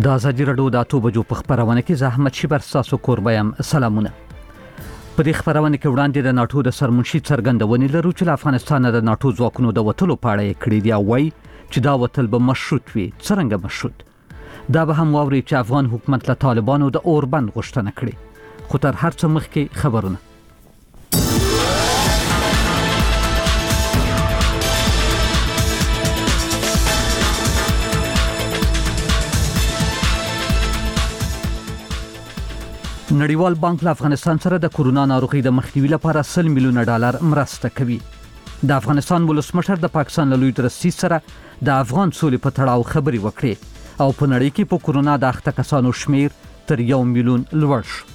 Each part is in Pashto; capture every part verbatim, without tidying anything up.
د ازادي راډیو د اته بجو په خبرونه کې زحمت شي بر تاسو کوربایم سلامونه. په دې خبرونه کې وړاندې د ناتو د سرمنشي څرګندونې لرو چې افغانستان د ناتو ځواکونو د وټلو په اړه کړي دی او وايي چې دا وټل به مشروط وي. څنګه مشروط؟ دا به هم واوري چې افغان حکومت له طالبانو د اوربند غوښتنه کړې. خو تر هر څه مخکې خبرونه. نړیوال بانک له افغانستان سره د کورونا ناروغي د مخنیوي لپاره سل میلیونه ډالر مرسته کوي. د افغانستان ولسمشر د پاکستان له لوی درستي سره د افغان سولې په تړاو خبري وکړي او په نړۍ کې په کورونا د اخته کسانو شمیر تر یو میلیون لوړ شو.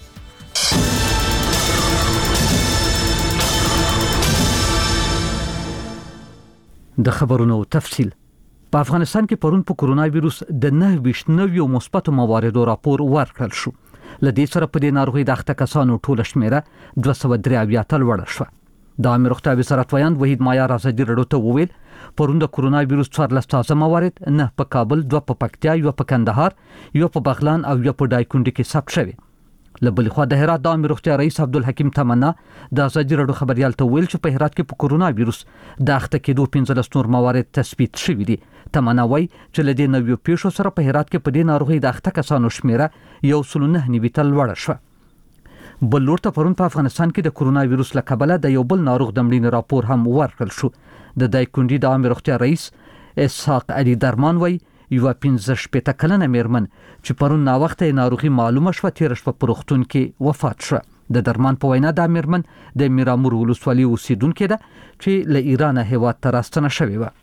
د خبرونو تفصیل. په افغانستان کې پرون په کورونا وایروس د نه ویشت نویو مثبتو مواردو راپور ورکړل شو. لدې سره په دې ناروغي د اخته کسانو ټوله شمیره دوه سوه درې اویا ته لوړه شوه. د امیر روغتیا وزارت ویاند وحید مایار ازادي راډیو ته وویل پرون د کورونا وایروس څوارلس تازه موارد نه په کابل، دوه په پکتیا، یو په کندهار، یو په بغلان او یو په دایکنډي کې ثبت شوي. له بلې خوا د هرات د امیر روغتیا رئیس عبدالحکیم تمنا د ازادي راډیو خبريال ته ویل چې په هرات کې په کورونا وایروس د اخته کېدو پنځلس نور موارد تثبیت شوي دي. تمنا وایي چې له دې نویو پیښو سره په هرات کې په دې ناروغي د اخته کسانو شمیره یو سل نه نیوي ته لوړه شوه. بل لور ته پرون په افغانستان کې د کورونا وایروس له کبله د یو بل ناروغ د مړینې راپور هم ورکړل شو. د دایکنډي د امیر روغتیا رئیس اسحاق علي درمان وایي یو پنځه شپېته کلنه میرمن چې پرون ناوخته ناروغي معلومه شوه تیر شپه په روغتون کې وفات شوه. د درمان په وینا د میرمن د میرامور ولسوالۍ اوسیدونکې ده چې له ایران هیواد ته راستنه شوې وه.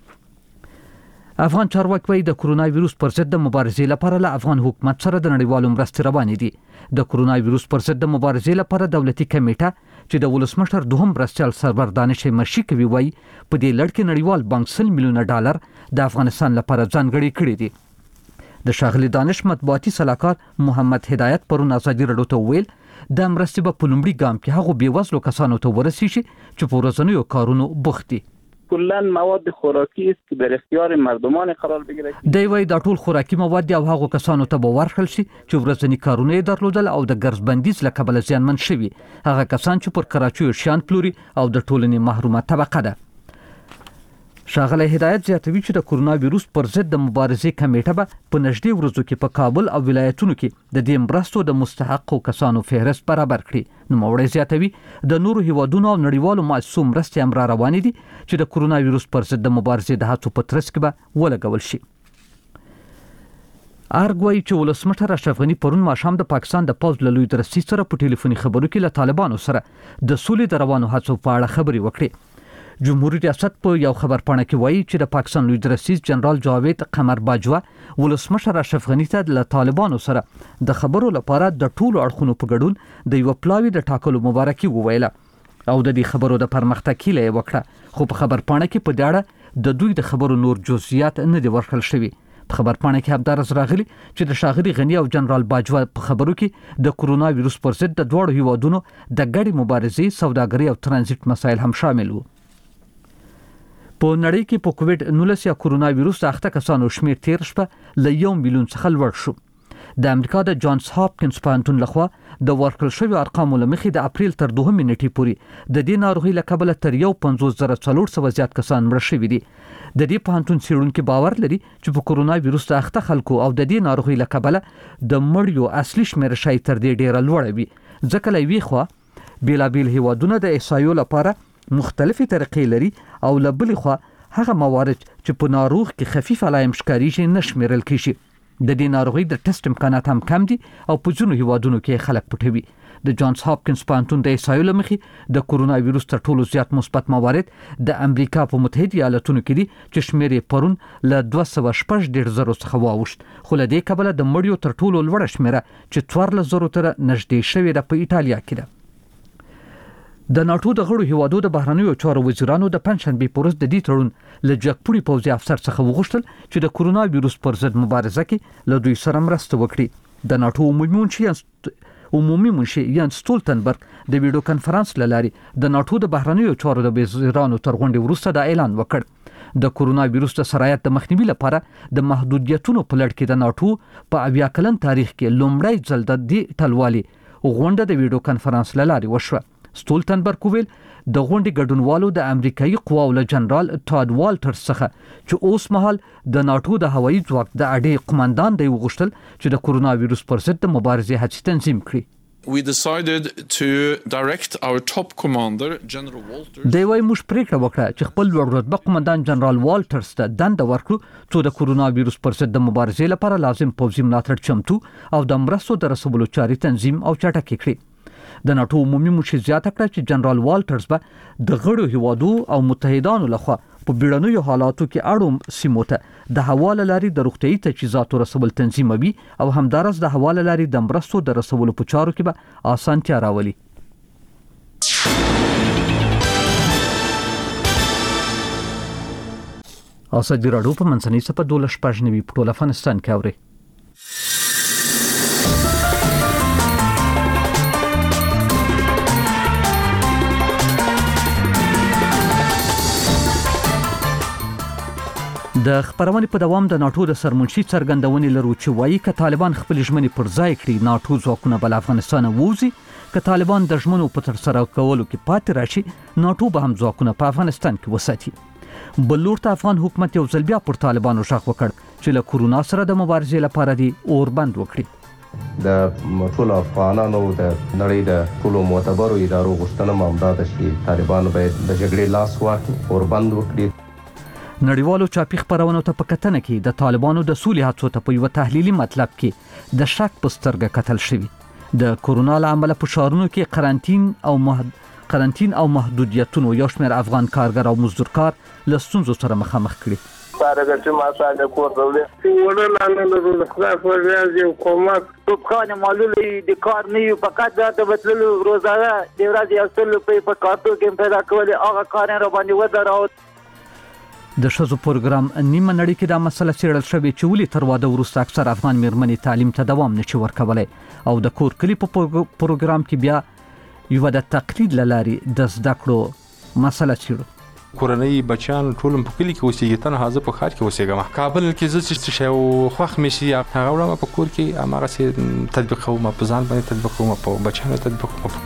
افغان چارواکي وایي د کورونا وایروس پر ضد د مبارزې لپاره له افغان حکومت سره د نړیوالو مرستې روانې دي. د کورونا وایروس پر ضد د مبارزې لپاره دولتي کمیټه چې د ولسمشر دوهم مرستیال سرور دانش مشي کوي وایي په دې لړ کې نړیوال بانک سل میلیونه ډالر د افغانستان لپاره ځانګړي کړي دي. د شاغلي دانش مطبوعاتي صلاحکار محمد هدایت پرون ازادي راډیو ته ویل د مرستې په لومړي ګام کې هغه بیوزلو کسانو ته ورسیږي چې په ورځنیو کارونو بوخت دي. کلن مواد خوراکی است که در اختیار مردمان قرار بگیره. دی وای دا ټول خوراکي مواد او هغه کسانو ته به ورکړل شي چې ورځنی کارونه یې درلودل او د ګرځ بندیز له کبله زیانمن شوي. هغه کسان چې پر کراچیو شیان پلوري او د ټولنې محرومه طبقه ده. شاغلی هدایت زیاتوي چې د کورونا وایروس پر ضد د مبارزې کمیټه به په نږدې ورځو کې په کابل او ولایتونو کې د دې مرستو د مستحقو کسانو فهرست برابر کړي. نوموړی زیاتوي د نورو هیوادونو او نړیوالو مؤسسو مرستې هم را روانې دي چې د کورونا وایروس پر ضد د مبارزې د هڅو په ترڅ کې به ولګول شي. ارګ وایي چې ولسمشر اشرف غني پرون ماښام د پاکستان د پوځ له لوی درستي سره په ټلیفوني خبرو کې له طالبانو سره د سولې د روانو هڅو په اړه خبرې وکړې. جمهوریت ریاست په یو خبرپاڼه کې وایي چې د پاکستان لوی درستي جنرال جاوید قمر باجوا ولسمشر اشرف غني ته له طالبانو سره د خبرو لپاره د ټولو اړخونو په ګډون د یو پلاوي د ټاکلو مبارکي وویله او د دې خبرو د پرمختګ هیله یې وکړه. خو په خبرپاڼه کې په دې اړه د دوی د خبرو نور جزئیات نه دي ورکړل شوي. په خبرپاڼه کې همدارس راغلي چې د شاغلي غني او جنرال باجوا په خبرو کې د کورونا وایروس پر ضد د دواړو هیوادونو د ګډې مبارزې، سوداګري او ترانزیت مسایل هم شامل وو. په نړۍ کې په کووډ نولس یا کورونا وایروس اخته کسانو شمیر تیر شپه له یو میلیون څخه لوړ شو. د امریکا د جانز هاپکینز پوهنتون لخوا د ورکړل شویو ارقامو له مخې د اپریل تر دوهمې نیټې پورې د دې ناروغۍ له کبله تر یو پنځوس زره څلور سوه زیات کسان مړه شوي دي. د دې پوهنتون څېړونکي باور لري چې په کورونا وایروس د اخته خلکو او د دې ناروغۍ له کبله د مړیو اصلي شمېره شاید تر دې ډېره لوړه وي. ځکه له یوې خوا بېلابېل هیوادونه د احصایو لپاره مختلفې طریقې لري او له بلې خوا هغه موارد چې په ناروغ کې خفیف علایم ښکارېږي نه شمېرل کېږي. د دې ناروغۍ د ټسټ امکانات هم کم دي او په ځینو هیوادونو کې خلک پټوي. د جانز هاپکینز پوهنتون د احصایو له مخې د کورونا وایروس تر ټولو زیات مثبت موارد د امریکا په متحده ایالتونو کې دي چې شمېر یې پرون له دوه سوه شپږ دېرش زرو څخه واوښت. خو له دې کبله د مړیو تر ټولو لوړه شمېره چې څوارلس زرو ته نږدې شوې ده په ایټالیا کې ده. د ناټو د غړو هیوادو د بهرنیو چارو وزیرانو د پنځشنبې په ورځ د دې تړون له جګپوړي پوځي افسر څخه وغوښتل چې د کورونا وایروس پر ضد مبارزه کې له دوی سره مرسته وکړي. د ناټو عمومي منشي عمومي منشي یان سټولتنبرګ د ویډیو کانفرنس له لارې د ناټو د بهرنیو چارو د وزیرانو تر غونډې وروسته دا اعلان وکړ. د کورونا وایروس د سرایت د مخنیوي لپاره د محدودیتونو په لړ کې د ناټو په اویا کلن تاریخ کې لومړی ځل د دې ټلوالي غونډه د ویډیو کانفرنس له لارې وشوه. سټولټنبرګ وویل د غونډې ګډونوالو د امریکایي قواو له جنرال ټاد والټرز څخه چې اوس مهال د ناټو د هوایي ځواک د اډې قومندان دی وغوښتل چې د کورونا وایروس پر ضد د مبارزې هڅې تنظیم کړي. We decided to direct our top commander, General Walters. دی وايي موږ پریکړه وکړه چې خپل لوړ رتبه قومندان جنرال والټرز ته دنده ورکړو څو د کورونا وایروس پر ضد د مبارزې لپاره لازم پوځي ملاتړ چمتو او د مرستو د رسولو چاري تنظیم او چټکې کړي. د ناټو عمومي مشر زیاته کړه چې جنرال والټرز به د غړو هیوادو او متحدانو لخوا په بیړنیو حالاتو کې اړوند سیمو ته د حواله لاري د روغتيایي تجهیزاتو رسول تنظیموي او همدارس د حواله لاري د مرستو د رسولو په چارو کې به اسانتیا راولي. اوسه د راډیو په منځنۍ صفه دولس پښنوي په ټول افغانستان کې اوري. د خبرونې په دوام د ناټو د سرمنشي څرګندونې لرو چې وایي ک طالبان خپل ژمنې پر ځای کړي ناټو ځواکونه بل افغانستان ووزي، ک طالبان د ژمنو په تر سره کولو کې پاتې راشي ناټو به هم ځواکونه په افغانستان کې وساتي. بل لور ته افغان حکومت یو ځل بیا پر طالبانو شاخ وکړ چې له کورونا سره د مبارزې لپاره دی اور بند وکړي. د ټول افغانانو د نړۍ د ټولو معتبرو ادارو غوښتنه مامدا ده چې طالبان باید د جګړې لاس واخلي، اور بند وکړي. نړیوالو چاپی خبرونو ته په کتنه کې د طالبانو د سولې هڅو ته په یو تحلیلي مطلب کې د شک په سترګه کتل شوی. د کورونا له امله په شهرونو کې قرنټین او مهد... قرنټین او محدودیتونو یو شمېر افغان کارګر او مزدورکار له ستونزو سره مخامخ کړي. سارا چې ما ساده کور دولت وړل نه لرو خدای په ریاضي حکومت په خانه معلومه د کار نه یو فقط د بدللو روزانه د ورځې اصل په کارتو کې پیدا کول هغه کار را باندې ودراو. د شذو پروګرام نیمه نړۍ کې دا مسله څېړل شوې چې ولې تر واده وروسته اکثر افغان میرمنې تعلیم ته دوام نشي ورکولی او د کور کلي په پروګرام کې بیا یو د تقلید له لارې د زده کړو مسله څېړو. کورنۍ بچیان ټول په کلي کې اوسېږي، تنها زه په ښار کې اوسېږم. کابل کې زه چې شی خوښ مې شي هغه وړم په کور کې هماغسې تطبیقوم، په ځان باندې تطبیقوم، په بچیانو تطبیقوم.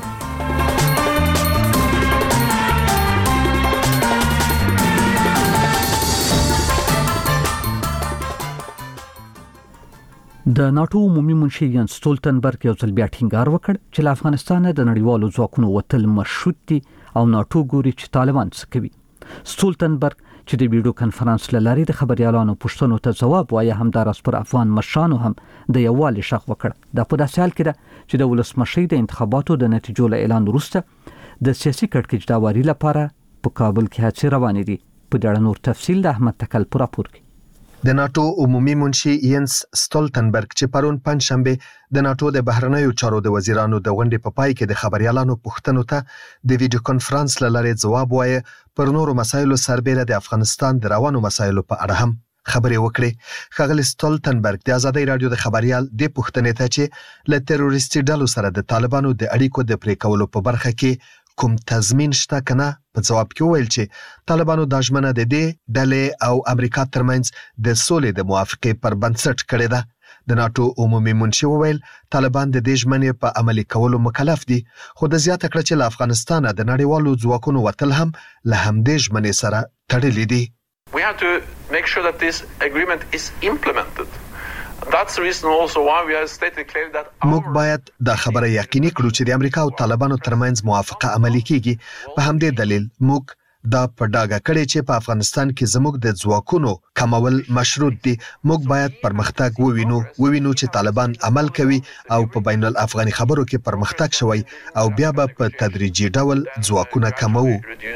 د ناټو عمومي منشي ینس سټولټنبرګ یو ځل بیا ټینګار وکړ چې له افغانستان د نړیوالو ځواکونو وتل مشروط دي او ناټو ګوري چې طالبان څه کوي. سټولټنبرګ چې د ویډیو کانفرنس له لارې د خبريالانو پوښتنو ته ځواب وایي همدارس پر افغان مشرانو هم د یووالي شخ وکړ. دا په داسې حال کې ده چې د ولسمشۍ د انتخاباتو د نتیجو له اعلان وروسته د سیاسي کړکېچ داواري لپاره په کابل کې هڅې روانې دي. په دې اړه نور تفصیل د احمد تکل پر راپور کې. د ناټو عمومي منشي ینس سټولټنبرګ چې پرون پنځشنبه د ناټو د بهرنیو چارو د وزیرانو د غونډې په پای کې د خبريالانو پوښتنو ته د ویډیو کانفرنس له لارې ځواب وایي پر نورو مسایلو سربېره د افغانستان د روانو مسایلو په اړه هم خبرې وکړي. ښاغلي سټولټنبرګ د ازادۍ رادیو د خبريال د پوښتنې ته چې له تروریستي ډلو سره د طالبانو د اړیکو د پرې کولو په برخه کې کوم تضمین شته کنه په جواب کې ویل چې طالبانو د ژمنه د دې ډلې او امریکا ترمنځ د سولې د موافقې پر بنسټ کړې ده. د ناټو عمومي منشي ویل طالبان د دې ژمنې په عملي کولو مکلف دي، خو د زیاته کړه چې له افغانستان د نړیوالو ځواکونو وتل هم له همدې ژمنې سره تړلي دي. We have to make sure that this agreement is implemented. That's the reason also why we are stating clearly that موږ باید دا خبره یقیني کړو چې د امریکا او طالبانو ترمنځ موافقه عملي کیږي. په همدې دلیل موږ دا په ډاګه کړی چې په افغانستان کې زموږ د ځواکونو کمول مشروط دي. موږ باید پرمختګ ووینو ووینو چې طالبان عمل کوي او په بین الافغاني خبرو کې پرمختګ شوی او بیا به په تدریجي ډول ځواکونه کمو.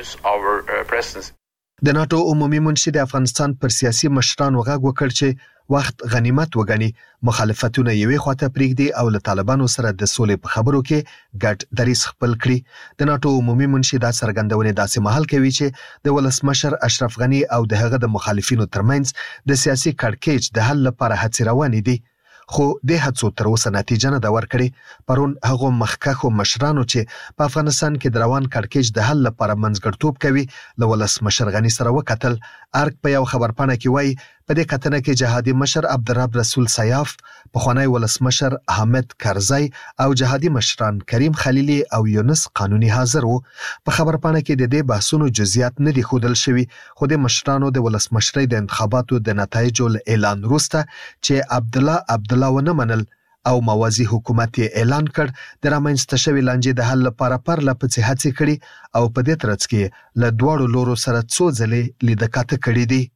د ناټو عمومي منشي د افغانستان پر سیاسي مشرانو غږ وکړ چې وخت غنیمت وګڼي، مخالفتونه یوې خواته پرېږدي او له طالبانو سره د سولې په خبرو کې ګډ دریځ خپل کړي. د ناټو عمومي منشي دا څرګندونې داسې مهال کوي چې د ولسمشر اشرف غني او د هغه د مخالفینو ترمنځ د سیاسي کړکېچ د حل لپاره هڅې روانې دي. خو د هڅو تر اوسه نتیجه نه دا ورکړي. پرون هغه مخکخو مشرانو چې په افغانستان کې د روان کړکېچ د حل لپاره منځګړتوب کوي له ولسمشر غني سره وکتل. ارګ په یو خبرپاڼه کې وایي په دې کتنه کې جهادي مشر عبدالرب رسول سیاف، پخوانی ولسمشر حامد کرزی او جهادي مشران کریم خلیلی او یونس قانوني حاضر وو. په خبرپاڼه کې د دې بحثونو جزئیات نه دي ښودل شوي، خو د مشرانو د ولسمشرۍ د انتخاباتو د نتایجو له اعلان وروسته چې عبدالله عبدالله ونه منل او موازي حکومت یې اعلان کړ، د رامنځته شوې لانجې د حل لپاره پرله پسې هڅې کړي او په دې ترڅ کې له دواړو لورو سره څو ځلې لیدکاته کړي دي.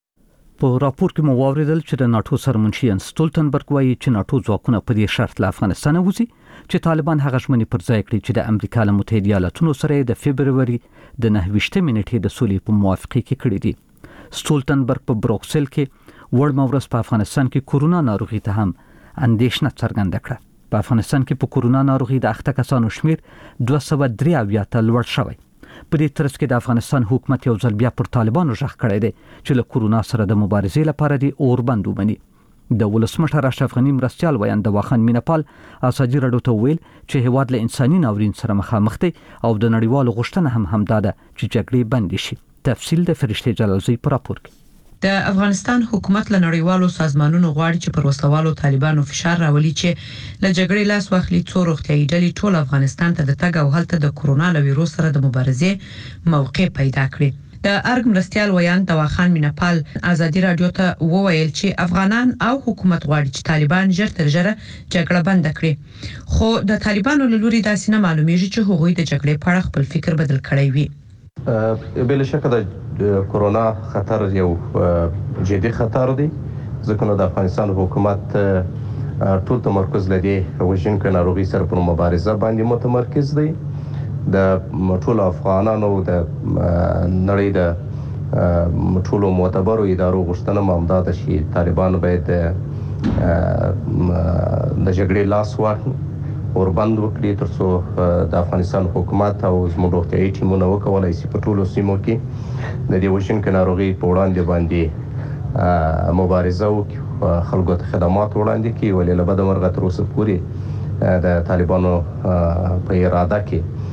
په راپور کې مو واوریدل چې د ناتو سرمنشي یانس سټولټنبرګ وایي چې ناتو ځواکونه په دې شرط له افغانستان وځي چې طالبان هغه ژمنې پر ځای کړي چې د امریکا له متحده ایالاتونو سره د فبروري د نهه ویشتمې نیټې د سولې په موافقه کې کړي دي. سټولټنبرګ په بروکسل کې وړ مورس په افغانستان کې کورونا ناروغي ته هم اندېښنه څرګنده کړه. په افغانستان کې په کورونا ناروغي د اخته کسانو شمیر دوه سوه درې اویا ته لوړ شوی. په دې ترڅ کې د افغانستان حکومت یو ځل بیا پر طالبانو ژغ کړی دی چې له کورونا سره د مبارزې لپاره دی اوربند ومني. د ولسمشر اشرف غني مرستیال ویان د واخان مینپال ازادي راډیو ته ویل چې هیواد له انساني ناورین سره مخامخ دی او د نړیوالو غوښتنه هم همدا ده چې جګړې بندې شي. تفصیل د فرشته جلالزی په راپور کې. د افغانستان حکومت له نړیوالو سازمانونو غواړي چې پر وسلوالو طالبانو فشار راولي چې له جګړې لاس واخلي څو روغتیايي ډلې ټول افغانستان ته د تګ او هلته د کورونا له ویروس سره د مبارزې موقع پیدا کړي. د ارګ مرستیال ویان د واخان مینپال ازادي راډیو ته وویل چې افغانان او حکومت غواړي چې طالبان ژر تر ژره جګړه بند کړي، خو د طالبانو له لوري داسې نه معلومیږي چې هغوی د جګړې په اړه خپل فکر بدل کړی وي. بل شک د کورونا خطر یو جدي خطر دی، ځکه نو د افغانستان حکومت ټول تمرکز لري وژونکو ناروغي سره په مبارزه باندې متمرکز دی. د ټول افغانانو د نړۍ د ټول معتبرو ادارو غوښتنه مامدا ده چې طالبان باید د جګړې لاس واخلي اور بند وکړي ترڅو د افغانستان حکومت او زموږ روغتیايي ټیمونه وکولای شي په ټولو سیمو کې د دې وژونکو ناروغي په وړاندې باندې مبارزه وکړي، خلکو ته خدمات وړاندې کړي. ولې له بده مرغه تر اوسه پورې د طالبانو په اراده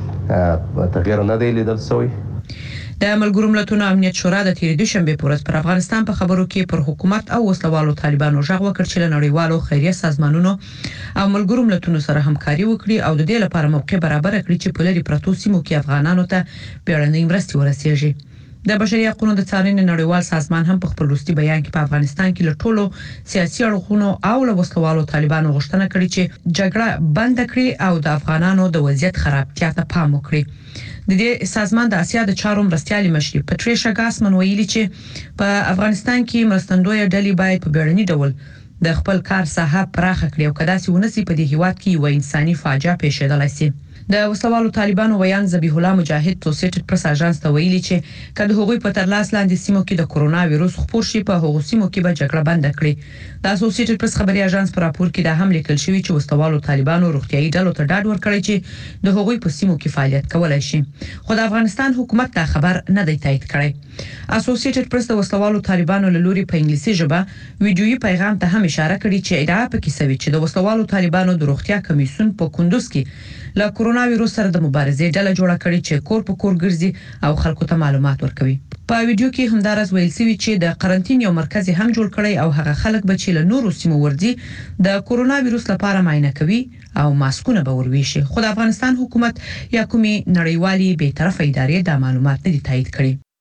کې تغیر نه دی لیدل شوی. د ملګرو ملتونو امنیت شورا د تیر دوشنبه پورز پر افغانستان په خبرو کې پر حکومت او وسلوالو طالبانو ژغ وکړ چې له نړیوالو خیریه سازمانونو او ملګرو ملتونو سره همکاري وکړي او د دې لپاره موقع برابر کړي چې په لري پرتو سیمو کې افغانانو ته بیړنۍ مرستې ورسیږي. د بشري حقوقو د څارنې نړیوال سازمان هم په خپل وروستي بیان کې په افغانستان کې له ټولو سیاسي اړخونو او له وسلوالو طالبانو غوښتنه کړې چې جګړه بند کړي او د افغانانو د وضعیت خرابتیا ته پام وکړي. د دې سازمان د اسیا د چارو مرستیالي مشري پټریشا ګاسمن ویلي چې په افغانستان کې مرستندوی ډلې باید په بیړني ډول د خپل کار ساحه پراخه کړي او کداسي ونسي په دې هیواد کې یو انساني فاجعه پیښیدلای شي. د وسلوالو طالبانو ویان ذبیح الله مجاهد توسیټډ پرس اژانس ته ویلي چې کله هغوی په ترلاس لاندې سیمو کې د کورونا وایروس خپور شي په هغو سیمو کې به جګړه بند کړي. د اسوسییټډ پرس خبري اژانس پر راپور کې دا هم لیکل شوی چې وسلوالو طالبانو روغتيایي ډلو ته ډاډ ورکړی چې د هغوی په سیمو کې فعالیت کولای شي، خو د افغانستان حکومت دا خبر نه دی تایید کړی. اسوسییټډ پرس د وسلوالو طالبانو له لوري په انګلیسي ژبه ویډیويي پیغام ته هم اشاره کړې چې ادعا پکې شوی چې د وسلوالو طالبانو د روغتیا کمیسیون په کندوز کې له کورونا وایروس سره د مبارزې ډله جوړه کړې چې کور په کور ګرځي او خلکو ته معلومات ورکوي. په ویډیو کې همدارس ویل شوی چې د قرنټین یو مرکز هم جوړ کړی او هغه خلک به چې له نورو سیمو ورځي د کورونا وایروس لپاره معاینه کوي او ماسکونه به ورويشي، خو د افغانستان حکومت یا کومي نړیوالي به طرفه ادارې دا معلومات نه دي تایید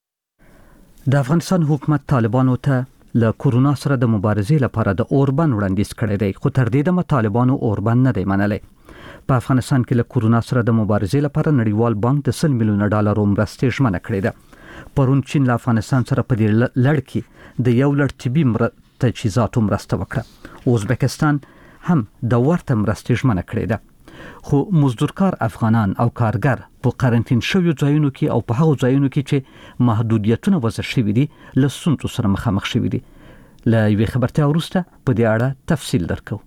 کړي. د افغانستان حکومت طالبانو ته له کورونا سره د مبارزې لپاره د اوربند وړاندیز کړی دی، خو تر دې دمه طالبانو اوربند نه دی منلی. په افغانستان کې له کورونا سره د مبارزې لپاره نړیوال بانک د سل میلیونه ډالرو مرستې ژمنه کړې ده. پرون چین له افغانستان سره په دې لړ کې د یو لړ طبي تجهیزاتو مرسته وکړه. ازبکستان هم د ورته مرستې ژمنه کړې ده، خو مزدورکار افغانان او کارګر په قرنټین شویو ځایونو کې او په هغو ځایونو کې چې محدودیتونه وضع شوي دي له ستونزو سره مخامخ شوي دي. له یوې خبرتیا وروسته په دې اړه تفصیل درکو.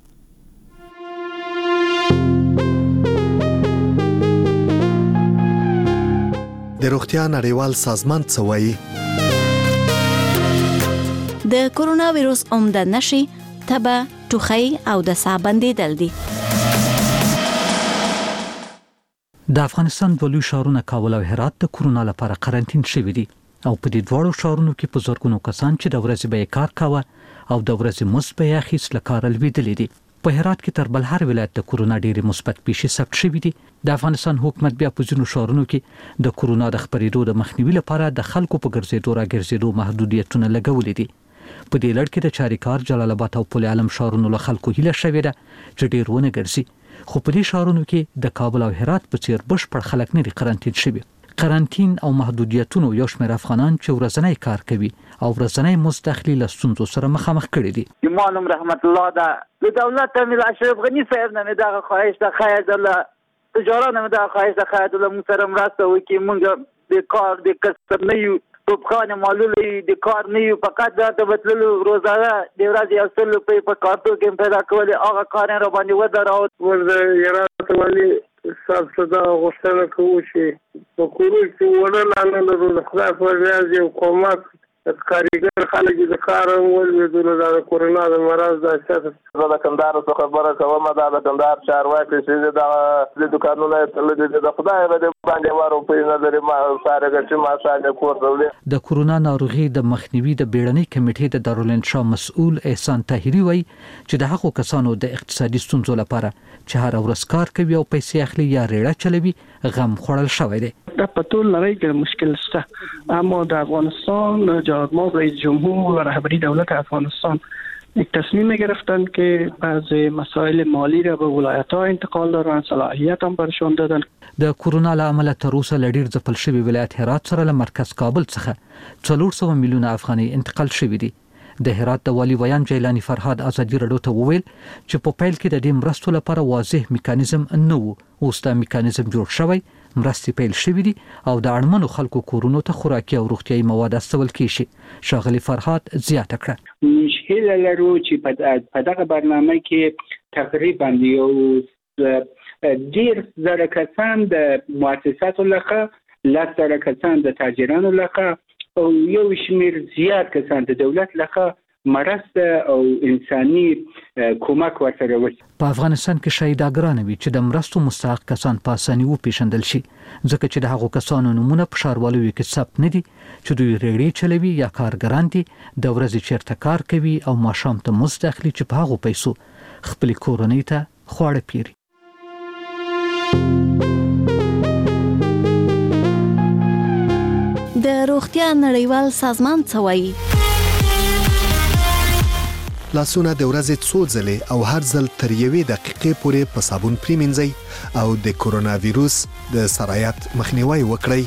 د روغتیا نړیوال سازمان څه وایي؟ د کورونا وایروس عمده نښې تبه، ټوخی او د ساه بندیدل دي. د افغانستان د لوی ښارونو کابل او هرات د کورونا لپاره قرنټین شوي دي او په دې دواړو ښارونو کې په زرګونو کسان چې د ورځې به کار کاوه او د ورځې مزد به اخیست له کاره لوېدلي دي. په هرات کې تر بل هر ولایت د کورونا ډېرې مثبت پیښې ثبت شوي دي. د افغانستان حکومت بیا په ځینو ښارونو کې د کورونا د خپرېدو د مخنیوي لپاره د خلکو په ګرځېدو راګرځېدو محدودیتونه لګولي دي. په دې لړ کې د چاریکار، جلال آباد او پل علم ښارونو له خلکو هیله شوې ده چې ډېر ونه ګرځي، خو په دې ښارونو کې د کابل او هرات په څیر بشپړ خلک نه دي قرنټین شوي. قرنټین او محدودیتونو یو شمېر افغانان چې ورځنی کار کوي او ورځنی مستخلی له ستونزو سره مخامخ کړي دي. ایمان رحمت الله ده د دولت امیر اشرف غنی صاحب نه دغه خواهش ده خیر الله تجارت نه دغه خواهش ده خیر الله موږ سره مرسته وکړي. موږ د کار د کسب نه یو توپخانه معلولې د کار نه یو فقط د بدللو روزانه د ورځې یو څل په په کارتو کې پیدا کول هغه کار را باندې ودراو ور یرات والی صاحب صدا غوښتنه کوو چې په کورو کې ورنه نه د خدای په ریاض یو کومک کاریګر خلک د کار ولې د کورونا د مرض د اساس د کندهار څخه خبره کوم دا د کندهار چارواکي چې د د دکانونو د خدای د باندې وارو په نظر ما سره چې ما سره کور د کورونا ناروغي د مخنیوي د بیړنۍ کمیټې د دارالانشا مسؤل احسان طاهری وایي چې د هغو کسانو د اقتصادي ستونزو لپاره چې هر ورځ کار کوي او پیسې اخلي یا ریړه چلوي غم خوړل شوی دی. دا په ټول نړۍ کې مشکل شته، اما د افغانستان جمهور رئیس جمهور و رهبری دولت افغانستان یک تصمیم گرفتن که بعض مسائل مالی را به ولایت‌ها انتقال دادن، صلاحیت هم برشان دادن. د کورونا له امله تر اوسه له ډېر ځپل شوي ولایت هرات سره له مرکز کابل څخه څلور سوه میلیونه افغانۍ انتقال شوي دي. د هرات د والي ویان جیلانی فرهاد ازادي راډیو ته وویل چې په پیل کې د دې مرستو لپاره واضح میکانیزم نه و، اوس دا میکانیزم جوړ شوی، مرستې پیل شوې دي او د اړمنو خلکو کورونو ته خوراکي او روغتیايي مواد استول کیږي. ښاغلي فرهاد زیاته کړه مشکل لرو چې په دغه برنامه کې تقریبا یو ډیر زره کسان د مؤسساتو لخوا، لس زره کسان د تاجرانو لخوا او یو شمیر زیات کسان د دولت لخوا مرسته او انساني کومک ورسره وشي. په افغانستان کې شایداګران وي چې د مرستو مستحق کسان په اساني وپېژندل شي، ځکه چې د هغو کسانو نمونه په ښاروالۍ کې ثبت نه دي چې دوی ریړې چلوي یا کارګران دي، د ورځې چیرته کار کوي او ماښام ته مزد اخلي چې په هغو پیسو خپلې کورنۍ ته خواړه پیري. د روغتیا نړیوال سازمان څه وایي؟ لاسونه د ورځې څو ځلې او هر ځل تر یوې دقیقې پورې په صابون پریمنځئ او د کورونا ویروس د سرایت مخنیوي وکړئ.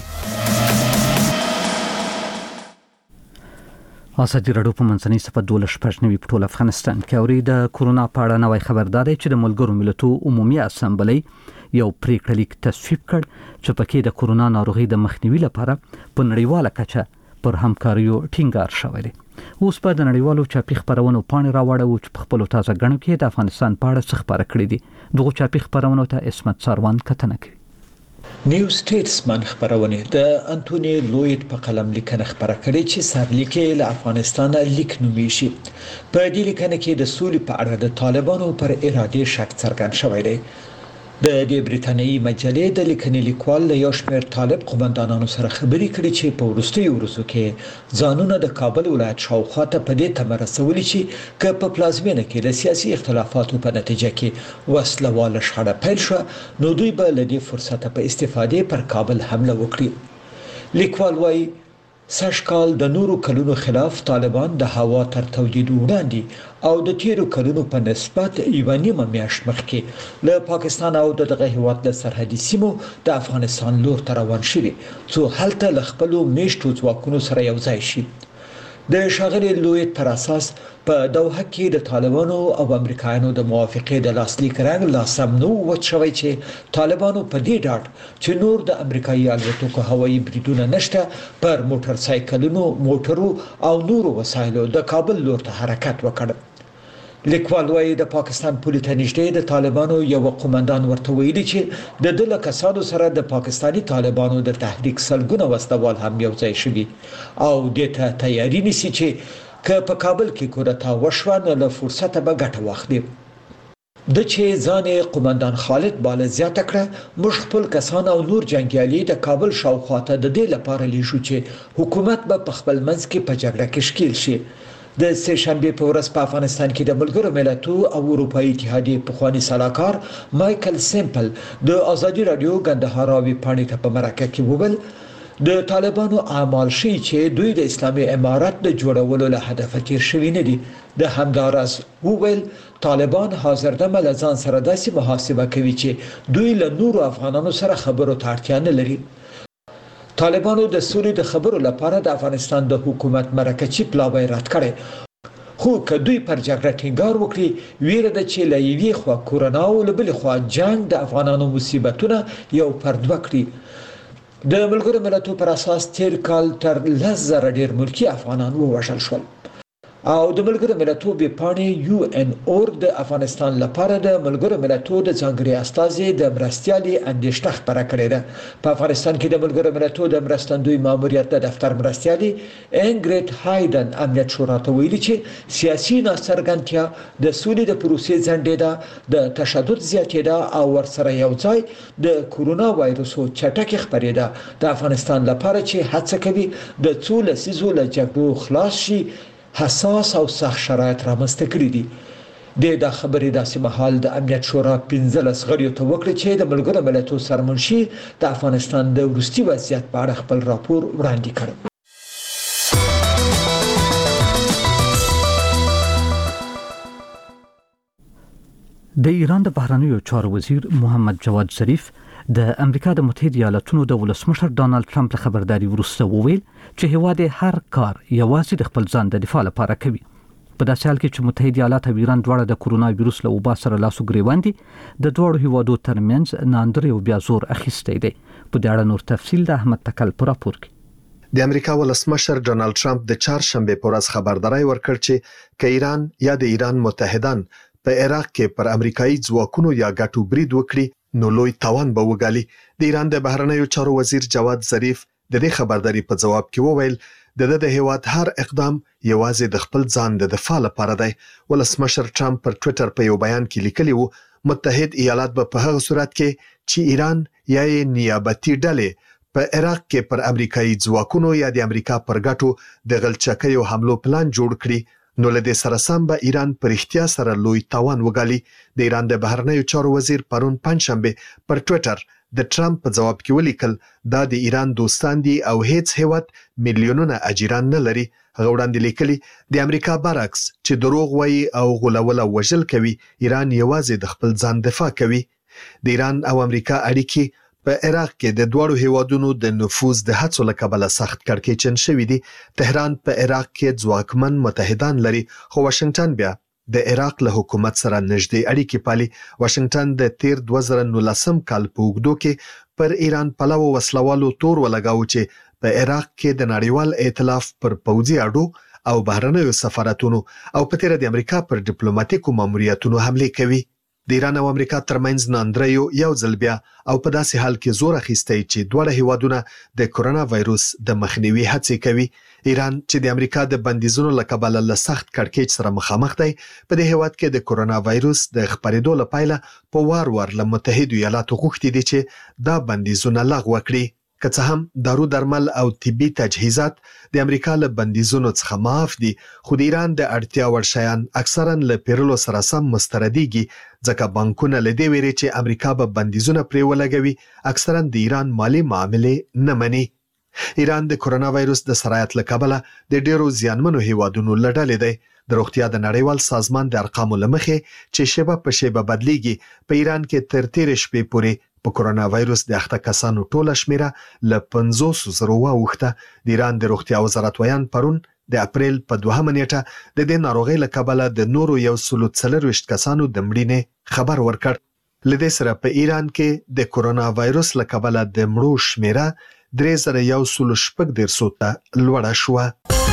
ازادي راډیو په منځنۍ صفحه دولس شپږ نوي په ټول افغانستان کې اوري. د کورونا په اړه نوی خبردار دی چې د ملګرو ملتونو عمومي اسامبلۍ یو پریکړه لیک تصویب کړ چې پکې د کورونا ناروغي د مخنیوي لپاره په نړیواله کچه پر همکاریو ټینګار شوی دی. اوس په د نړیوالو چاپی خبرونو پاڼې راوړو چې په خپل تازه غنو کې د افغانستان په اړه څه خبره کړې دي. دغه چاپی خبرونو ته اسمت ساروان کتنه کوي. نیو سټیټسمن خبرونه د انټونی لوید په قلم لیکنه خبره کړې چې سرلیکې له افغانستان لیک نومیږي. په دې لیکنه کې د سولې په اړه د طالبانو پر اراده شک څرګند شوی دی. د دې بریتانیایی مجلې د لیکنې لیکوال له یو شمېر طالب قومندانانو سره خبرې کړې چې په وروستیو ورځو کې ځانونه د کابل ولایت شاوخوا ته په دې تمه رسولي چې که په پلازمینه کې د سیاسي اختلافاتو په نتیجه کې وسله واله شخړه پیل شوه نو دوی به له دې فرصته په استفادې پر کابل حمله وکړي. لیکوال وايي سږکال د نورو کلونو خلاف طالبان د هوا تر تولید وړاندې او د تیرو کلونو په نسبت یو نیمه میاشت مخکې له پاکستان او دغه هیواد له سرحدي سیمو د افغانستان لور ته روان شوي څو هلته له خپلو میشتو ځواکونو سره یو ځای شي. د ښاغلي لوید پر اساس په دوحه کې د طالبانو او امریکایانو د موافقې د لاسلیک رنګ لاسم نو وچ شوی چې طالبانو په دې ډاډ چې نور د امریکایي الوتکو هوایي بریدونه نشته پر موټر سایکلونو، موټرو او نورو وسایلو د کابل لور ته حرکت وکړ. لیکوال وايي د پاکستان پولې ته نږدې د طالبانو یو قومندان ورته ویلي چې د دله کسانو سره د پاکستاني طالبانو د تحریک سلګونه وسلوال هم یو ځای شوي او د ته تیاری نیسي چې که په کابل کې کودتا وشوه نو له فرصته به ګټه واخلي. د چې ځان قومندان خالد بالا زیاته کړه، موږ خپل کسان او نور جنگیالي د کابل شاوخواته د دې لپاره لیشو چې حکومت به په خپل منځ کې په جګړه کې ښکیل شي. د سه شنبه په ورځ په افغانستان کې د ملګرو ملتونو او اروپאי اتحادیې پخوانی سلاکار مایکل سیمپل د ازادي رادیو ګندهارا وی پاڼې ته په مرکه کې وویل د طالبانو اعمال شي چې دوی د اسلامي امارت د جوړولو له هدف تیر شوي نه دي. د همدارس وویل طالبان حاضر دمه له ځان سره داسې محاسبه کوي چې دوی له نورو افغانانو سره خبرو ته اړتیا نه لري. طالبانو د سولې د خبرو لپاره د افغانستان د حکومت مرکچی پلاوی رد کړي، خو که دوی پر جګړه ټینګار وکړي ویره ده چې له یوې خوا کورونا او له بلې خوا جنگ د افغانانو مصیبتونه یو پر دوه کړي. د ملګرو ملتونو پر اساس تیر کال تر لس زره ډیر ملکی افغانان ووژل شول او د ملګرو ملتونو به پاڼې یو ان اور د افغانستان لپاره د ملګرو ملتونو د ځانګړي استازي د مرستيالي اندېښنه خبره کړې ده. په افغانستان کې د ملګرو ملتونو د مرستندوی ماموریت د دفتر مرستيالي انګریډ هایدن امنیت شورا ته ویلي چې سیاسي ناڅرګندتیا د سولې د پروسې ځنډېدا، د تشدد زیاتېدا او ورسره یو ځای د کورونا وایرسو چټکه خپرېدا د افغانستان لپاره چې هڅه کوي د څو لسیزو له جګړو خلاص شي حساس او سخت شرایط رامنځته کړي دي. د دا خبرې داسې مهال د امنیت شورا پنځلس غړیو ته وکړي چې د ملګرو ملتونو سرمنشي د افغانستان د وروستي وضعیت په اړه خپل راپور وړاندې کړ. د ایران د بهرنیو چارو وزیر محمد جواد ظریف د امریکا د متحده ایالاتونو د ولسمشر ډانلډ ټرمپ له خبرداري وروسته وویل چې هیواد هر کار یوازې د خپل ځان د دفاع لپاره کوي. په داسې حال کې چې متحده ایالات او ایران دواړه د کورونا وایرس له وبا سره لاسو ګریوان دي، د دوړو هیوادو ترمنځ ناندري او بیا زور اخیستی دی. په دې اړه نور تفصیل د احمد تکل پر راپور کې. د امریکا ولسمشر ډانلډ ټرمپ د چهارشنبه په ورځ خبرداري ورکړ چې ک ایران یا د ایران متحدان په عراق کې پر امریکایي ځواکونو یا ګټو برید وکړي نو لوی تاوان به وګالي. د ایران د بهرنیو چارو وزیر جواد ظریف د دې خبرداري په جواب کې وویل د د هیواد هر اقدام یوازې د خپل ځان د دفاع لپاره دی. ولسمشر ټرمپ پر ټوئیټر په یو بیان کې لیکلی وو متحد ایالات به په هغه صورت کې چې ایران یا نیابتي ډلې په عراق کې پر امریکایي ځواکونو یا د امریکا پر ګټو د غلچکیو حملو پلان جوړ کړي نو له دې سره سم به ایران پر احتیا سره لوی تاوان وګالي. د ایران د بهرنیو چارو وزیر پرون پنځشنبه پر ټوئیټر د ټرمپ په جواب کې ولیکل دا د ایران دوستان دي او هیڅ هیواد میلیونونه اجیران نه لري. هغه وړاندې لیکلي د امریکا برعکس چې دروغ وایي او غولول او وژل کوي، ایران یوازې د خپل ځان دفاع کوي. د ایران او امریکا اړیکې په عراق کې د دوړو هیوادونو د نفوذ د هڅو له کبله سخت کړکېچن شوې دي. تهران په عراق کې ځواکمن متحدان لري، خو واشنگټن بیا د عراق له حکومت سره نږدې اړیکې پالي. واشنگټن د تیر دوه زره نولسم کال په اوږدو کې پر ایران پلو وسلوالو تور ولګاو چې په عراق کې د نړیوال ائتلاف پر پوځي اډو او بهرنیو سفارتونو او په تیر د امریکا پر ډیپلوماټیکو ماموریتونو حمله کوي. د ایران او امریکا ترمنځ ناندریو یو ځل بیا او په داسې حال کې زور اخیستی چې دواړه هیوادونه د کورونا وایرس د مخنیوي هڅې کوي. ایران چې د امریکا د بندیزونو له کبله له سخت کړکېچ سره مخامخ دی، په دې هیواد کې د کورونا وایرس د خپرېدو لپاره په وار وار له متحده ایالاتو غوښتي دي چې دا بندیزونه لغوه کړي. که څه هم دارو درمل او طبي تجهیزات د امریکا له بندیزونو څخه معاف دي، خو د ایران د اړتیا وړ شیان اکثرا له پیرلو سره سم مستردیږي، ځکه بانکونه له دې ویرې چې امریکا به بندیزونه پرې ولګوي اکثرا د ایران مالی معاملې نه مني. ایران د کورونا وایرس د سرایت له کبله د ډیرو زیانمنو هیوادونو له ډلې دی. د روغتیا د نړیوال سازمان د ارقامو له مخې چې شیبه په شیبه بدلیږي، په ایران کې تر تیرې شپې پورې په کورونا وایرس د اخته کسانو ټوله شمیره ل پنځوس زره واوښته. د ایران د روغتیا وزارت ویان پرون د اپریل په دوهمه نیټه د دې ناروغۍ له کبله د نورو یو سل څلرویشت کسانو د مړینې خبر ورکړ. له دې سره په ایران کې د کورونا وایرس له کبله د مړو شمیره درې زره یو سل شپږ دېرش ته لوړه شوه.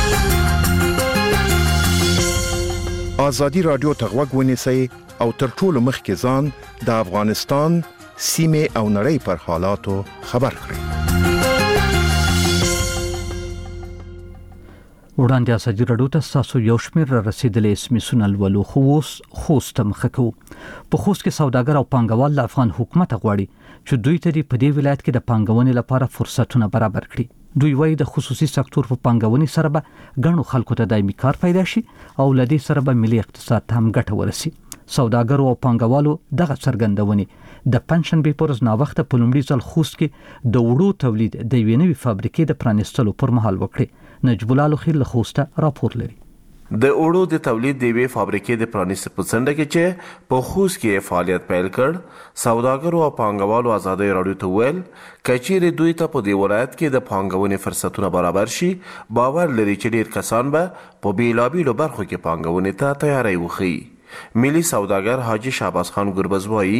ازادي رادیو ته غوږ ونیسئ او تر ټولو مخکې ځان د افغانستان سیمه او نړۍ پر حالاتو خبر کړئ. وړاندې ازادي راډیو ته تاسو یو شمېر را رسیدلې اسمي سنل ولو خو اوس خوست مخه کوو. په خوست کې سوداګر او پانګوال له افغان حکومت غواړي چې دوی ته په دې ولایت کې د پانګونې لپاره فرصتونه برابر کړي. دوی وایي د خصوصي سکتور په پانګونې سره به ګڼو خلکو ته دایمي کار پیدا شي او له دې سره به ملي اقتصاد ته هم ګټه ورسي. سوداګر او پانګوالو دغه څرګندونې د پنځشنبې پر ورځ ناوخته په لومړي ځل خوست کې د وړو تولید د یوې نوې فابریکې د پرانیستلو پر مهال وکړي. نجیب الله لخیل له خوسته راپور لري. د اوړو د تولید د وی فابریکې د پرانیست په څنډه کې چې په خوست کې فعالیت پیل کړ، سوداګرو او پانګوالو ازادي راډیو ته ویل کچېره دوی ته په دې ولایت کې د پانګونې فرصتونه برابر شي، باور لري چې ډیر کسان به په بیلابیلو برخو کې پانګونې ته تیاری وخی. ملي سوداګر حاجی شهباز خان ګربز وایي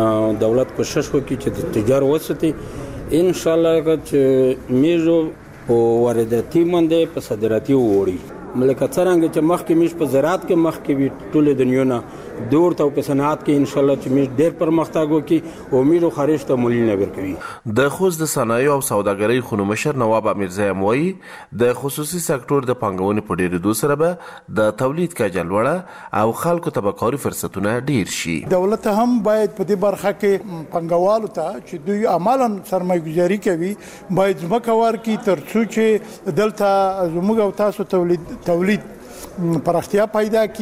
دولت کوشش وکړي چې د تجارت وساتي، ان شاء الله چې میزو او وارداتي منده په صادراتي وړي. ملکه څنګه چې مخکې مش په زراعت کې مخکې وی ټول دنیا نه دور ته په صنعت کې ان شاء الله چې مش ډېر پرمختګ وکړي او میرو خارج ته مولي نه ورکوي. د خوست د صنایع او سوداګرۍ خونو مشر نواب میرزا موي د خصوصي سکتور د پانګونې په ډېرېدو سره به د تولید کچه لوړه او خلکو ته به کاري فرصتونه ډېر شي. دولت هم باید په دې برخه کې پانګوالو ته چې دوی عملاً سرمایه‌ګذاري کوي باید ځمکه ورکړي تر څو چې دلته زموږ او تاسو تولید تولید پراختیا پیدا کی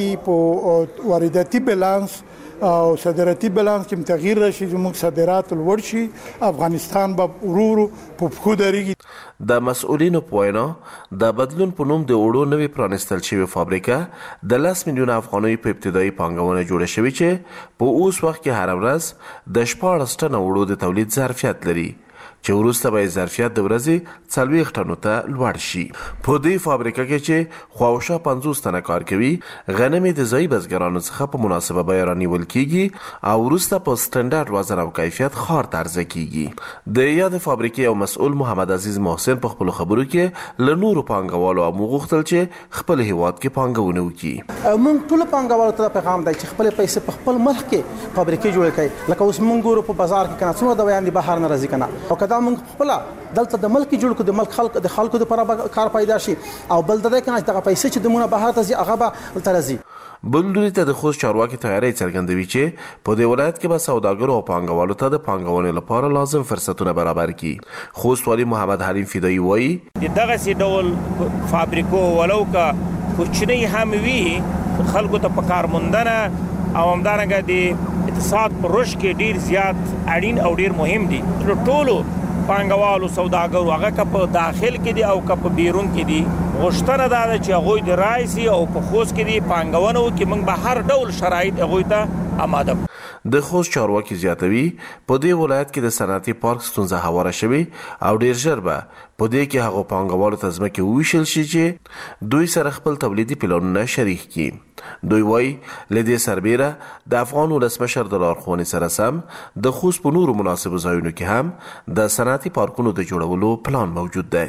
په وارداتي بیلانس او صادراتي بیلانس کې تغییر راشي، زموږ صادرات لوړ شي، افغانستان به ورو په پخو درېږي. د مسؤلینو په وینا د بدلون په نوم د وړو نوې پرانیستل شوې فابریکه د لس میلیونه افغانۍ په ابتدایي پانګونه جوړه شوې چې په اوس وخت کې هر ورځ د شپاړس ټنه وړو د تولید ظرفیت لري، چې وروسته به ظرفیت د ورځې څلوېښت ټنو ته لوړ شي. په دې فابریکه کې چې خواوشا پنځوس تنه کار کوي، غنمې د ځایي بزګرانو څخه په مناسبه بیه رانیول کیږي او وروسته په سټنډرډ وزن او کیفیت ښار ته عرضه کیږي. د یاد فابریکې او مسؤل محمد عزیز محسن په خپلو خبرو کې له نورو پانګوالو هم وغوښتل چې خپل هیواد کې پانګونه وکړي. موږ ټول پانګوالو ته پیغام دی چې خپل پیسې په خپل ملک کې فابریکې جوړ کړي، لکه اوس موږ ګورو په بازار کې کنه څومره دویان دي بهر نه راځي کنه، او کدا موږ خپل دلته د ملک جوړ کو د ملک خلک د خلکو لپاره کار پیدا شي او بل د دې کنه دغه پیسې چې د مونږه بهر ته ځي هغه به تل راځي. بلدوري ته د خوست چارواکي تیاری څرګندوي چې په دې ولایت کې به سوداګرو او پانګوالو ته د پانګونې لپاره لازم فرصتونه برابر کړي. خوست والي محمد حلیم فدایي وایي دغه سي ډول فابریکو ولو کا کوچنی هم وی خلکو ته په کار موندنه او همدارنګه د اقتصاد پر رشد کې ډیر زیات اړین او ډیر مهم دي. ټولو پانګوالو سوداګرو هغه که په داخل کې دي او که په بیرون کې دي غوښتنه دا ده چې هغوی د رایسي او په خوست کې دي پانګونه وکړي، موږ به هر ډول شرایط هغوی ته آماده. د خوست چارواکي زیاتوي په دې ولایت کې د صنعتي پارک ستونزه هواره شوې او ډیر ژر به په دې کې هغو پانګوالو ته ځمکې وویشل شي چې دوی سره خپل تولیدي پلانونه شریک کړي. دوی وایي له دې سربیره د افغان ولسمشر د لارښوونې سره سم د خوست په نورو مناسبو ځایونو کې هم د صنعتي پارکونو د جوړولو پلان موجود دی.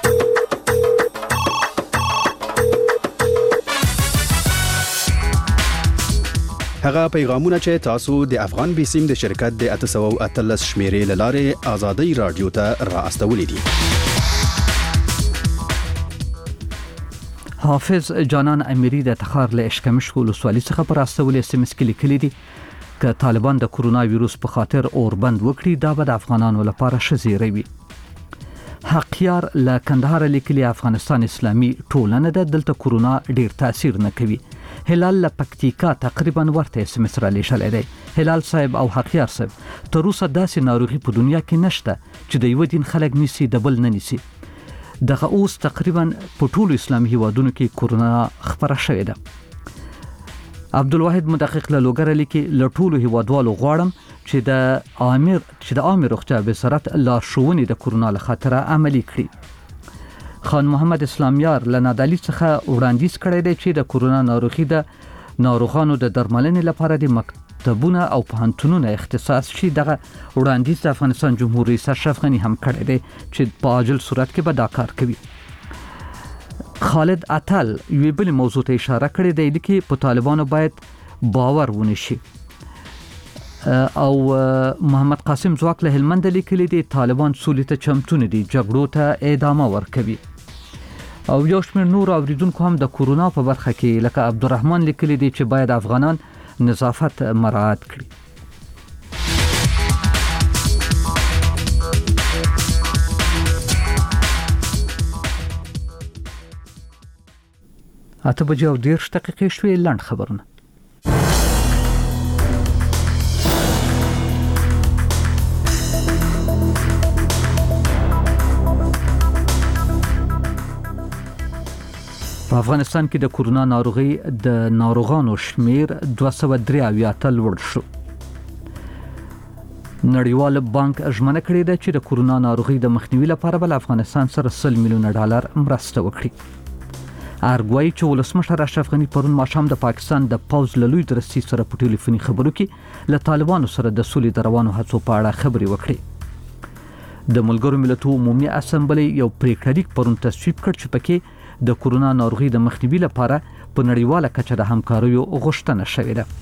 هغه پیغامونه چې تاسو د افغان بیسیم د شرکت د اته سوه او اتلس شمیرې له لارې ازادي رادیو ته را استولې دي. حافظ جانان امیری د تخار له اشکمش ولسوالۍ څخه پر استولې اس ام اس کې لیکلي دي ک طالبان د کورونا وایروس په خاطر اوربند وکړي دا به د افغانانو لپاره شزیره وي. حقیار له کندهار لیکلي افغانستان اسلامي ټولنه د دلته کورونا ډیر تاثیر نه کوي. هلال له پکتیکا تقریبا ورته اس ام اس را لېږلی دی. هلال صاحب او حقیار صاحب تر اوسه داسې ناروغي په دنیا کې نشته چې د یو دین خلک نیسي د بل نه نیسي. دغه اوس تقریبا په ټولو اسلامي هیوادونو کې کورونا خپره شوې ده. عبدالواحد مدقق له لوګر لیکي له ټولو هیوادوالو غواړم چې د امیر چې د عامه روغتیا وزارت لارښوونې د کورونا له خطره عملي کړي. خان محمد اسلامیار له نادعلي څخه وړاندیز کړی دی چې د کورونا ناروغي د ناروغانو د درملنې لپاره د مکتبونه او پوهنتونونه اختصاص شي. دغه وړاندیز د افغانستان جمهور رئیس اشرف غني هم کړی دی چې په عاجل صورت کې به دا کار کوي. خالد اتل یوې بلې موضوع ته اشاره کړې دی لیکي په طالبانو باید باور ونشي. او محمد قاسم زواک له هلمند لیکلي دي طالبان سولې ته چمتو نه دي، جګړو ته ادامه ورکوي. او یو شمېر نور اوریدونکو هم د کورونا په برخه کې لکه عبدالرحمن لیکلي دي چې باید افغانان نظافت مراعات کړي. اته بجې او دېرش دقیقې شوې. لنډ خبرونه. په افغانستان کې د کورونا ناروغي د ناروغانو شمیر دوه سوه درې اویا ته لوړ شو. نړیوال بانک ژمنه کړې ده چې د کورونا ناروغي د مخنیوي لپاره بل افغانستان سره سل میلیونه ډالر مرسته وکړي. ارګوای چې ولسمشر اشرف غنی پرون ماښام د پاکستان د پوز له لوی درستي سره په ټلیفوني خبرو کې له طالبانو سره د سولې د روانو هڅو په اړه خبرې وکړې. د ملګرو ملتونو عمومي اسمبلی یو پریکړه لیک پرون تصویب کړ چې پکې د کورونا ناروغي د مخنیوي لپاره په نړیواله کچه د همکاریو غوښتنه شوې ده.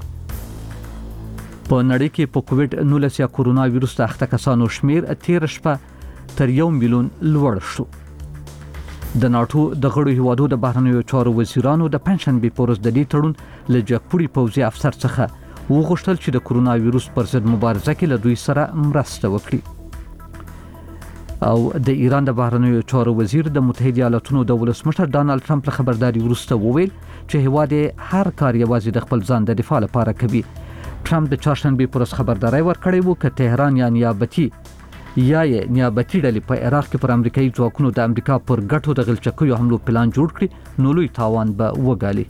په نړۍ کې په کووډ نولس یا کورونا وایروس د اخته کسانو شمیر تیر شپه تر یو میلیون لوړ شو. د ناټو د غړو هیوادو د بهرنیو چارو وزیرانو د پنځشنبې په ورځ د دې تړون له جګپوړي پوځي افسر څخه وغوښتل چې د کورونا وایروس پر ضد مبارزه کې له دوی سره مرسته وکړي. او د ایران د بهرنیو چارو وزیر د متحده ایالاتونو د ولسمشر ډانلډ ټرمپ له خبرداري وروسته وویل چې هیواد هر کار یوازې د خپل ځان د دفاع لپاره کوي. ټرمپ د چهارشنبې پر ورځ خبرداري ورکړې وو چې تهران یا نیابتي یا یې نیابتي ډلې په عراق کې پر امریکایي ځواکونو د امریکا پر ګټو د غلچکیو حملو پلان جوړ کړي نو لوی تاوان به وګالي.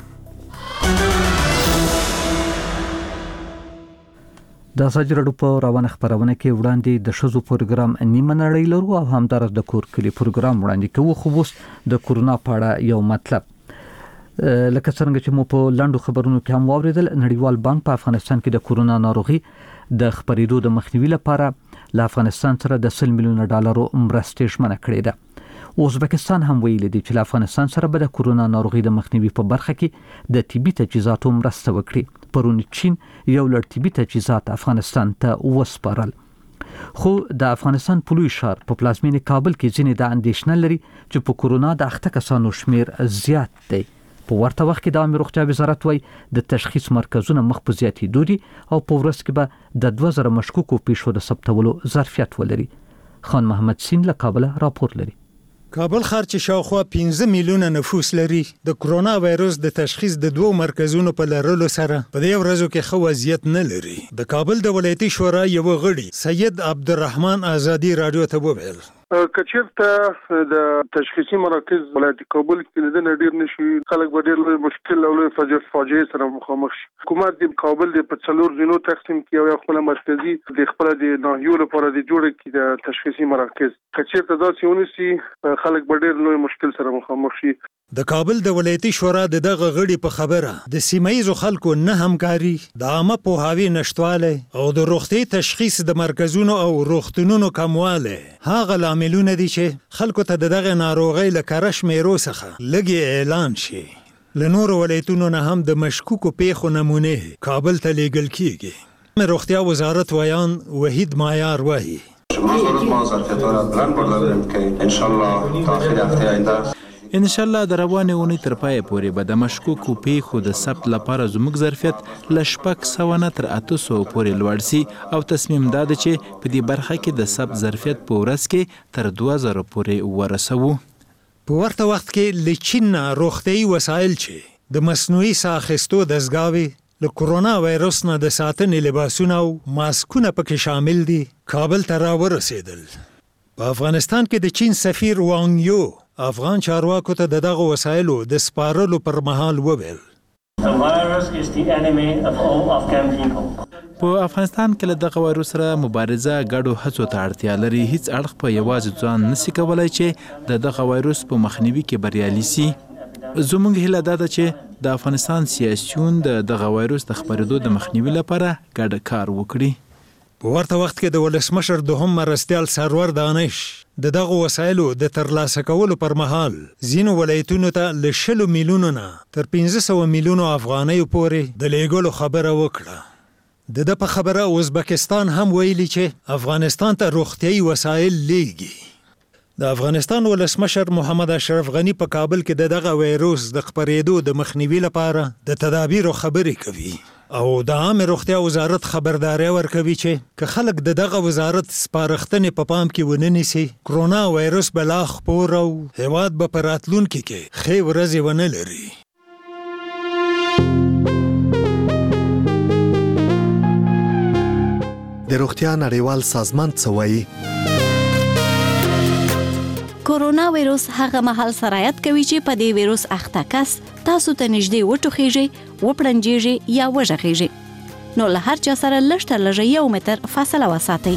د ازادي راډیو په روانه خبرونه کې وړاندې د شذو پروګرام نیمه نړۍ لرو او همدارس د کور کلی پروګرام وړاندې کوو. خو اوس د کورونا په اړه یو مطلب لکه څنګه چې مو په لاندو خبرونو کې هم واوریدل، نړیوال بانک په افغانستان کې د کورونا ناروغي د خپرېدو د مخنیوي لپاره له افغانستان سره د سل میلیونه ډالرو مرستې ژمنه کړې ده. ازبکستان هم ویلي دی چې له افغانستان سره به د کورونا ناروغي د مخنیوي په برخه کې د طبي تجهیزاتو مرسته وکړي. پرون چین یو لړ طبي تجهیزات افغانستان ته وسپارل. خو د افغانستان په لوی ښار په پلازمینې کابل کې ځینې د اندېښنه لري چې په کورونا د اخته کسانو شمیر زیات دی. په ورته وخت کې د عامه روغتیا وزارت وايي د تشخیص مرکزونه مخ په زیاتېدو دي او په ورځ کې به د دوه زره مشکوکو پیښو د ثبتولو ظرفیت ولري. خان محمد سین له کابل راپور لري. کابل ښار چې شاوخوا پنځه میلیونه نفوس لري د کرونا وایروس د تشخیص د دوو مرکزونو په لرلو سره په دې ورځو کې ښه وضعیت نه لري. د کابل د ولایتي شورا یو غړي سید عبدالرحمن ازادي رادیو ته وویل کچېرته د تشخیصي مراکز ولایت کابل کې لیدنه ډیر نشي، خلک به ډیر لوی مشکل او لوی فاجعه سره مخامخ شي. حکومت د کابل د په څلور ځینو تقسیم کړي او خپل مرکزي د خپل د ناحیو لپاره د جوړ کړي د تشخیصي مراکز. کچېرته دا سیونسي خلک به ډیر لوی مشکل سره مخامخ شي. د کابل د ولایتي شورا د دغه غړي په خبره د سیمایي خلکو نه همکاري، د عامه پوهاوي نشټواله او د روغتي تشخیص د مرکزونو او روغتونونو کمواله هغه لاملونه دي چې خلکو ته دغه ناروغي لکه شمیرو څخه لګي اعلان شي. له نورو ولایتونو نه هم د مشکوکو پیښو نمونه کابل ته لیږل کیږي. روغتیا وزارت ویان وحید مایار وایي ان شاء الله د روانې اونۍ تر پای پورې به د مشکوکو پیښو د ثبت لپاره زموږ ظرفیت له شپږ سوه نه تر اته سوه پورې لوړ سي او تصمیم دا ده چې په دې برخه کې د ثبت ظرفیت په ورځ کې تر دوه زره پورې ورسوو. په ورته وخت کې له چین نه روغتیايي وسایل چې د مصنوعي ساه اخیستو دستګاوې له کورونا وایروس نه د ساتنې لباسونه او ماسکونه پکې شامل دي کابل ته راورسېدل. په افغانستان کې د چین سفیر وانګ یو افغان چارواکو ته دغه وسایلو د سپارلو پر مهال وویل په افغانستان کې له دغه وایروس سره مبارزه ګډو هڅو ته اړتیا لري. هیڅ اړخ په یوازې ځان نشي کولای چې د دغه وایروس په مخنیوي کې بریالي سي. زموږ هیله دا ده چې د افغانستان سیاسيون د دغه وایروس د خپرېدو د مخنیوي لپاره ګډ کار وکړي. په ورته وخت کې د ولسمشر دوهم مرستیال سرور دانش د دغه وسایلو د ترلاسه کولو پر مهال ځینو ولایتونو ته له شلو میلیونو نه تر پنځه سوه میلیونو افغانیو پورې د لیږلو خبره وکړه. د ده په خبره ازبکستان هم ویلي چې افغانستان ته روغتیايي وسایل لیږي. د افغانستان ولسمشر محمد اشرف غنی په کابل کې د دغه وایروس د خپرېدو د مخنیوي لپاره د تدابیرو خبرې کوي او د عامه روغتیا وزارت خبرداري ورکوي چې که خلک د دغه وزارت سپارښتنې په پام کې ونه نیسي کرونا وایروس به لا خپور او هیواد به په راتلونکي کې ښې ورځې ونه لري. د روغتیا نړیوال سازمان څه وایي؟ کورونا وایروس هغه مهال سرایت کوي چې په دې وایروس اخته کس تاسو ته نږدې وټوخیږي، وپړنجیږي یا وژغیږي. نو له هر چا سره لږ تر لږه یو متر فاصله وساتئ.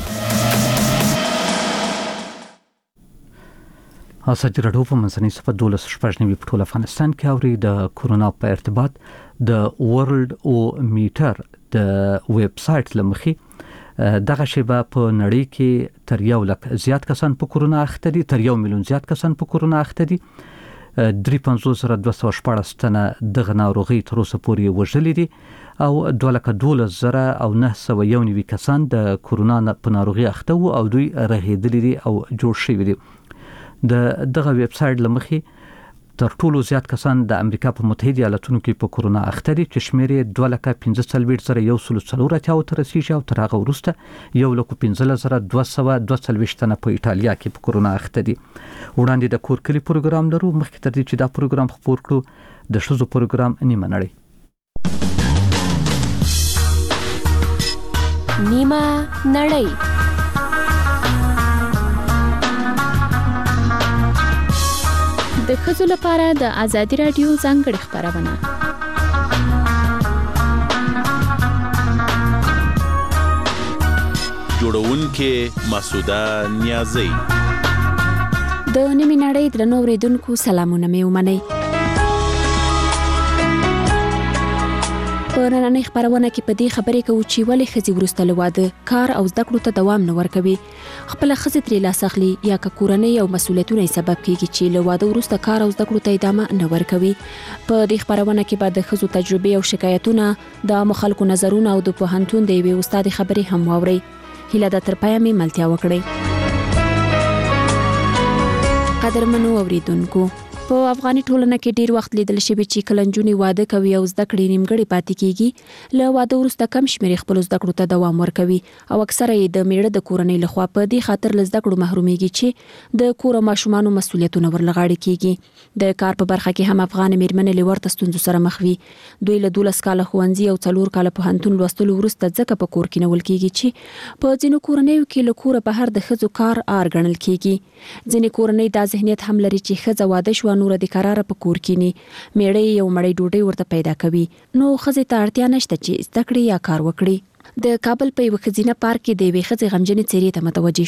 ازادي راډیو په منځنۍ صفحه دولس شپږ نوي په ټول افغانستان کې اوري د کورونا په ارتباط د ورلد او میټر د ویب سټ لمخې دغه شیبه په نړۍ کې تر یو لک زیات کسان په کورونا اخته دي، تر یو میلیون زیات کسان په کورونا اخته دي. درې پنځوس زره دوه سوه شپاړس تنه دغه ناروغي تر اوسه پورې وژلي دي او دوه لکه دولس زره او نه سوه یو نوي کسان د کورونا په ناروغي اخته وو او دوی رهیدلي دي او جوړ شوي دي. د دغه ویب سټ لمخې تر ټولو زیات کسان د امریکا په متحده ایالاتونو کې په کورونا اخته دي چې شمېر یې دوه لکه پنځه څلوېښت زره یو سل څلور اتیا ته رسیږي او تر هغه وروسته یو لک پنځلس زره دوه سوه دوه څلوېښت تنه په ایټالیا کې په کورونا اخته دي. وړاندې د کور کلي پروګرام لرو، مخکې تر دې چې دا پروګرام خپور کړو د ښځو پروګرام نیمه نړۍ. نیمه نړۍ د ښځو لپاره د ازادي راډیو ځانګړې خپرونه. جوړونکې مسعوده نیازی. د نیمه نړۍ درنو اوریدونکو سلامونه مې ومنئ. په نننۍ خپرونه کې په دې خبرې کوو چې ولې ښځې وروسته له واده کار او زده کړو ته دوام نه ورکوي. خپله ښځې ترې لاس اخلي یا که کورنۍ او مسؤلیتونه یې سبب کیږي چې له واده وروسته کار او زده کړو ته ادامه نه ورکوي. په دې خپرونه کې به د ښځو تجربې او شکایتونه، د عامو خلکو نظرونه او د پوهنتون د یوې استادې خبرې هم واورئ. هیله ده تر پایه مې ملتیا وکړئ. قدرمنو اوریدونکو، په افغاني ټولنه کې ډیر وخت لیدل شوی چې کله نجونې واده کوي او زده کړې نیمګړې پاتې کیږي، له واده وروسته کم شمېر خپل زده کړو ته دوام ورکوي او اکثره یې د میړه د کورنۍ لخوا په دې خاطر له زده کړو محرومیږي چې د کور او ماشومانو مسؤلیتونه ورلغاړي کیږي. د کار په برخه کې هم افغان میرمنې له ورته ستونزو سره مخ وي. دوی له دولس کاله ښوونځي او څلور کاله پوهنتون لوستلو وروسته ځکه په کور کې نیول کیږي چې په ځینو کورنیو کې له کوره بهر د ښځو کار آر ګڼل کیږي. ځینې کورنۍ دا ذهنیت هم لري چې ښځه واده شوه نور د قراره په کور کې نه میړه یو مړی ډوډۍ ورته پیدا کوي، نو ښځې ته اړتیا نشته چې زده کړې یا کار وکړي. د کابل په یو ښځینه پارک کې د یوې ښځې غمجنې څېرې ته متوجه